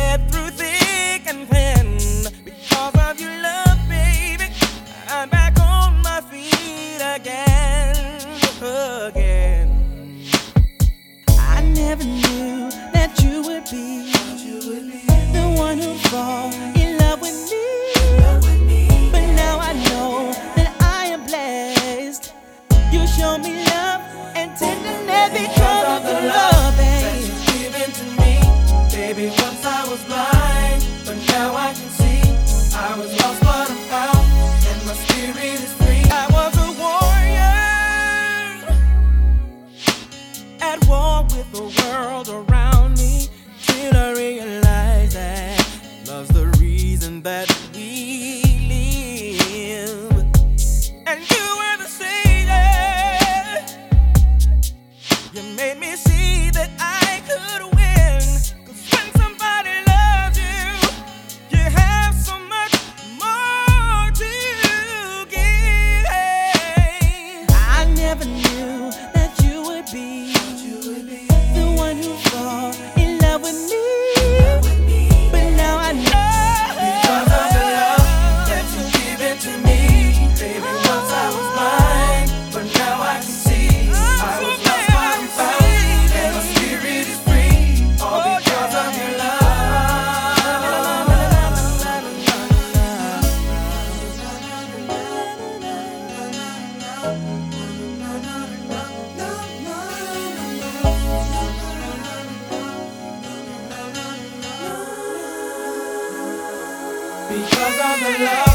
get through thick and thin. Because of your love, baby, I'm back on my feet again. I never knew that you would be the one who'd fall in love with me. But now I know that I am blessed. You show me love and tenderness because of the love that you've given to me. Baby, once I was blind, but now I can see. I was lost but I'm found, and my spirit is free. I was a warrior, at war with the world around me, till I realized that love's the reason that we live. And you were the savior. You made me see that I could win. 'Cause when somebody loves you, you have so much more to give. I never knew that you would be the one who fall in love with me. But now I know because of the love that you've given to me. Baby, once I was blind, but now I can see. I was lost but I'm found, and my spirit is free. All because of your love. Because of the love.